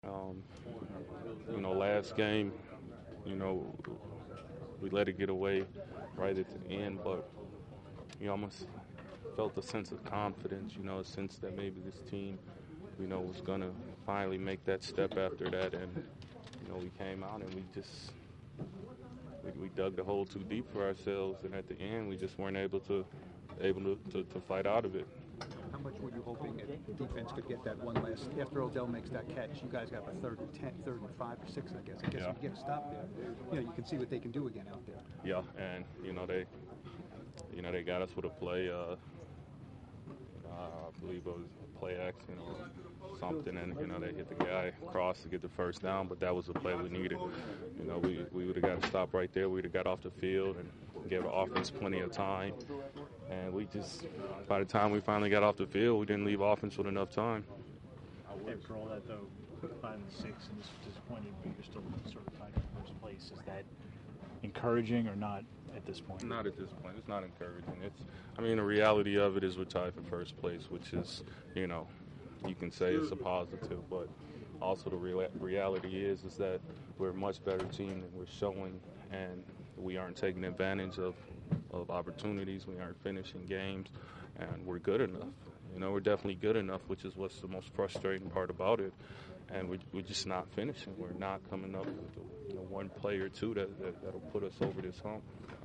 Um, last game, you know, we let it get away right at the end, but almost felt a sense of confidence. A sense that maybe this team, was gonna finally make that step after that, and we came out and we dug the hole too deep for ourselves, and at the end, we just weren't able to fight out of it. How much were you hoping that defense could get that one last? After Odell makes that catch, you guys got a 3rd and 10, 3rd and 5 or 6, I guess. I guess Yeah. if you get a stop there, you can see what they can do again out there. Yeah, and they got us with a play. I believe it was a play action or something, and they hit the guy across to get the first down. But that was the play we needed. We would have got to stop right there. We'd have got off the field and gave the offense plenty of time. And by the time we finally got off the field, we didn't leave offense with enough time. After all that, though, 5 and 6, and this is disappointing, but you're still sort of tied for first place. Is that encouraging or not at this point? Not at this point. It's not encouraging. The reality of it is we're tied for first place, which is, you can say it's a positive, but also the reality is that we're a much better team than we're showing, and we aren't taking advantage of opportunities. We aren't finishing games, and we're good enough. We're definitely good enough, which is what's the most frustrating part about it. And we're just not finishing. We're not coming up with one play or two that'll put us over this hump.